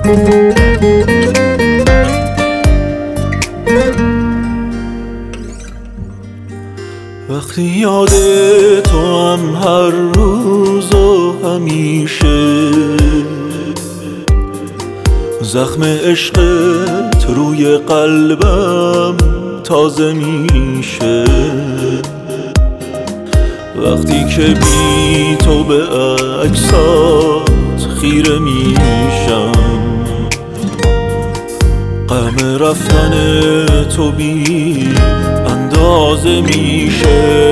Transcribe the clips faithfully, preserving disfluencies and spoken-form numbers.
وقتی یاد تو هم هر روز و همیشه زخم عشقت روی قلبم تازه میشه، وقتی که بی تو به عکسات خیره میشم، غم رفتن تو بی اندازه میشه.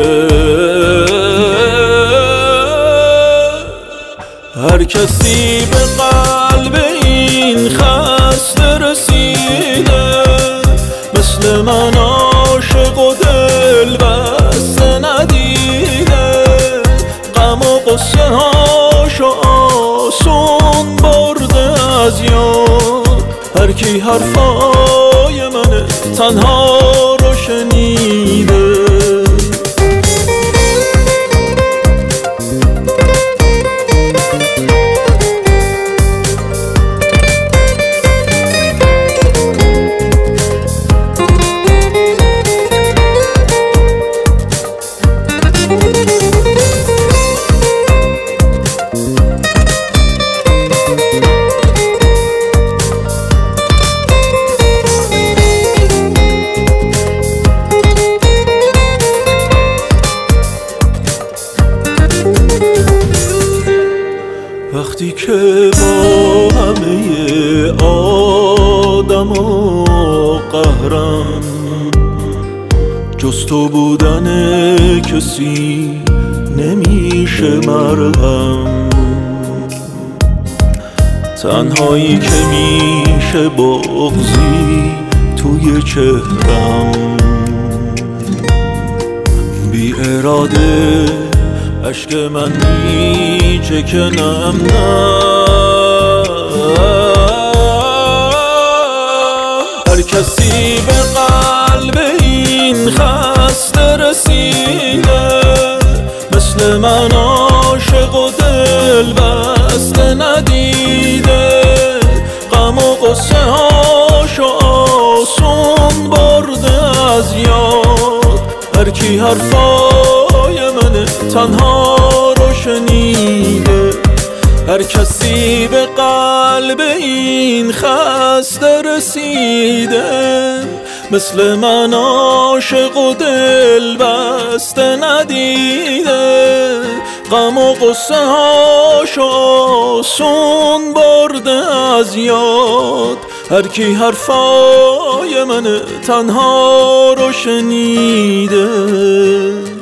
هر کسی به قلب این خسته رسیده، مثل من عاشق و دل بسته ندیده، غم و قصه هاشو آسون برده از یاد. هر کی حرفای من تنها رو شنیده، وقتی که با همه آدم و قهرم جز تو بودن کسی نمیشه مرهم، تنهایی که میشه بغضی توی چهرم، بی اراده عشق من میچه که نم نم. هر کسی به قلب این خسته رسیده، مثل من عاشق و دل بسته ندیده، غم و قصه هاشو آسون برده از یاد. هر کی حرفای من تنها رو شنیده، هر کسی به قلب این خسته رسیده، مثل من عاشق و دل بسته ندیده، غم و قصه هاشو آسون برده از یاد. هر کی حرفای من تنها رو شنیده.